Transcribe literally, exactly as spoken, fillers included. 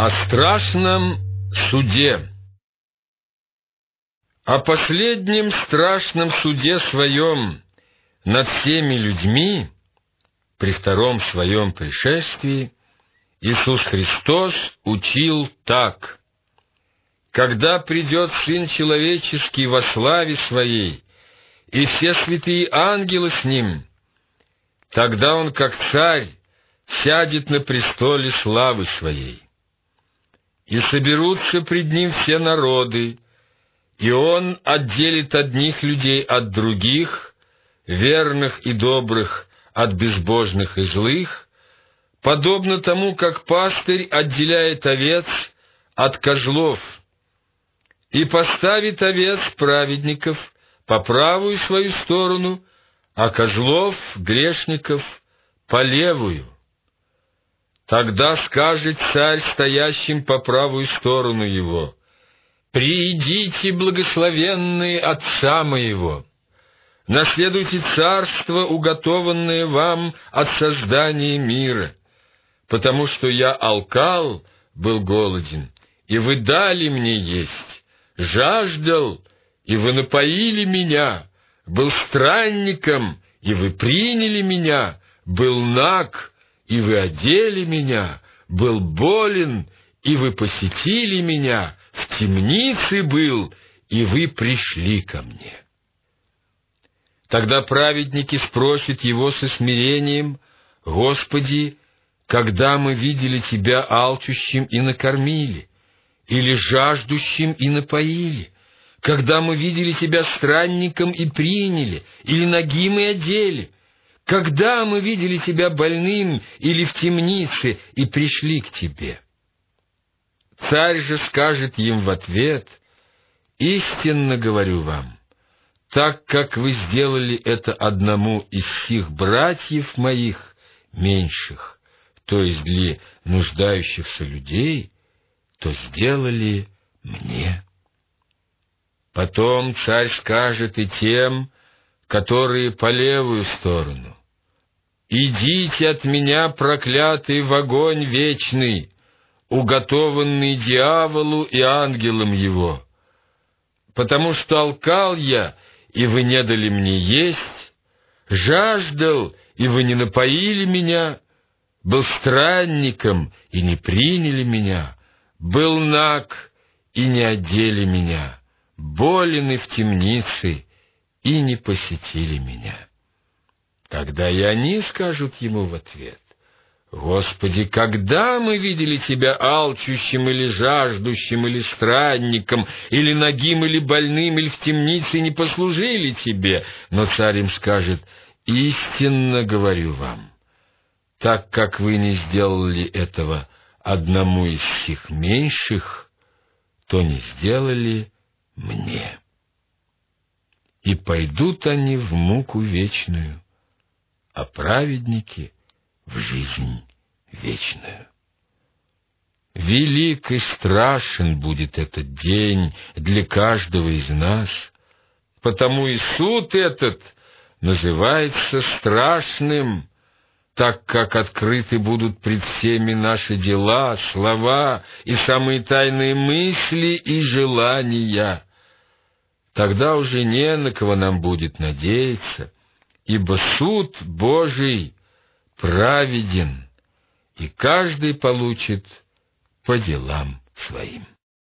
О страшном суде. О последнем страшном суде своем над всеми людьми при втором своем пришествии Иисус Христос учил так: «Когда придет Сын Человеческий во славе Своей, и все святые ангелы с Ним, тогда Он, как царь, сядет на престоле славы Своей. И соберутся пред Ним все народы, и Он отделит одних людей от других, верных и добрых от безбожных и злых, подобно тому, как пастырь отделяет овец от козлов, и поставит овец праведников по правую свою сторону, а козлов, грешников, по левую. Тогда скажет царь стоящим по правую сторону его: «Приидите, благословенные Отца моего, наследуйте царство, уготованное вам от создания мира, потому что я алкал, был голоден, и вы дали мне есть, жаждал, и вы напоили меня, был странником, и вы приняли меня, был наг, и вы одели меня, был болен, и вы посетили меня, в темнице был, и вы пришли ко мне». Тогда праведники спросят его со смирением: «Господи, когда мы видели Тебя алчущим и накормили, или жаждущим и напоили? Когда мы видели Тебя странником и приняли, или нагим и одели? Когда мы видели Тебя больным или в темнице и пришли к Тебе?» Царь же скажет им в ответ: «Истинно говорю вам, так как вы сделали это одному из сих братьев моих меньших, то есть для нуждающихся людей, то сделали мне». Потом царь скажет и тем, которые по левую сторону: «Идите от меня, проклятый, в огонь вечный, уготованный дьяволу и ангелам его. Потому что алкал я, и вы не дали мне есть, жаждал, и вы не напоили меня, был странником, и не приняли меня, был наг, и не одели меня, болен и в темнице, и не посетили меня». Тогда и они скажут ему в ответ: «Господи, когда мы видели Тебя алчущим или жаждущим, или странником, или нагим, или больным, или в темнице, не послужили Тебе?» Но царь им скажет: «Истинно говорю вам, так как вы не сделали этого одному из сих меньших, то не сделали мне». И пойдут они в муку вечную, а праведники — в жизнь вечную. Велик и страшен будет этот день для каждого из нас, потому и суд этот называется страшным, так как открыты будут пред всеми наши дела, слова и самые тайные мысли и желания. Тогда уже не на кого нам будет надеяться, ибо суд Божий праведен, и каждый получит по делам своим.